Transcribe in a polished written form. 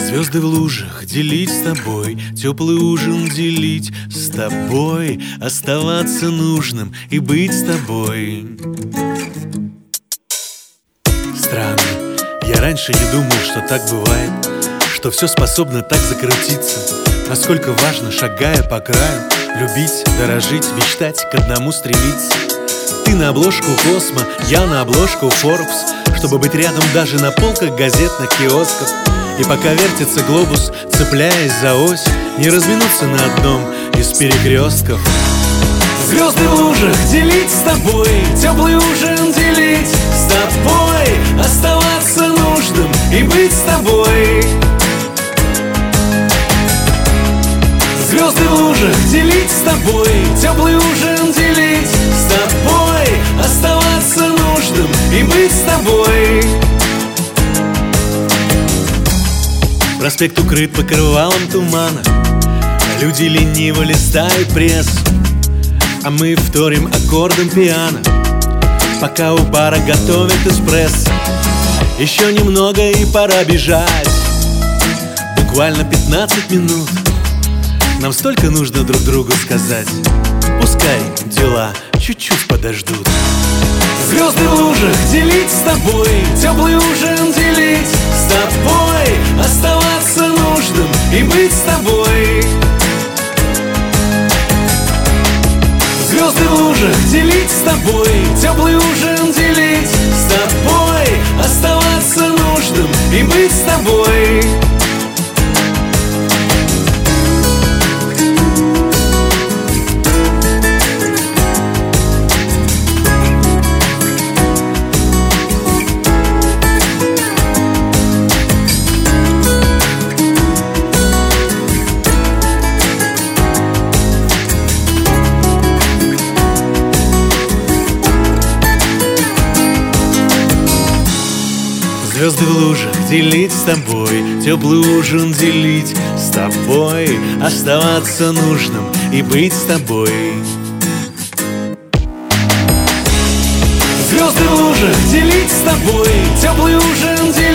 Звезды в лужах делить с тобой, теплый ужин делить с тобой, оставаться нужным и быть с тобой. Странно, я раньше не думал, что так бывает, что все способно так закрутиться. Насколько важно, шагая по краю, любить, дорожить, мечтать, к одному стремиться. Ты на обложку Космо, я на обложку Forbes, чтобы быть рядом даже на полках газетных киосков. И пока вертится глобус, цепляясь за ось, не разминуться на одном из перекрестков. Звезды в лужах делить с тобой, теплый ужин делить с тобой, оставаться нужным и быть с тобой. Звезды в лужах делить с тобой, теплый ужин делить с тобой, оставаться нужным и быть с тобой. Проспект укрыт покрывалом тумана, люди лениво листают прессу, а мы вторим аккордом пиано, пока у бара готовят эспрессо. Еще немного и пора бежать, буквально 15 минут. Нам столько нужно друг другу сказать, пускай дела чуть-чуть подождут. Звезды в лужах делить с тобой, теплый ужин делить с тобой, оставаться нужным и быть с тобой. Звезды в лужах делить с тобой, теплый ужин делить с тобой, оставаться нужным и быть с тобой. Звезды в лужах делить с тобой, теплый ужин делить с тобой, оставаться нужным и быть с тобой. Звезды в лужах делить с тобой, теплый ужин делить